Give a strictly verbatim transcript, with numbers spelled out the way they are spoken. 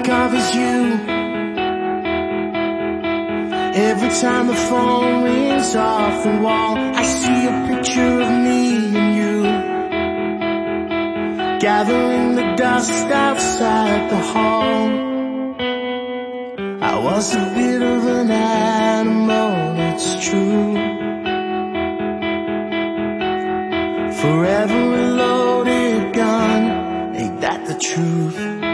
think of is you. Every time the phone rings off the wall, I see a picture of me and you, gathering the dust outside the hall. I was a bit of an animal, it's true. Forever a loaded gun, ain't that the truth?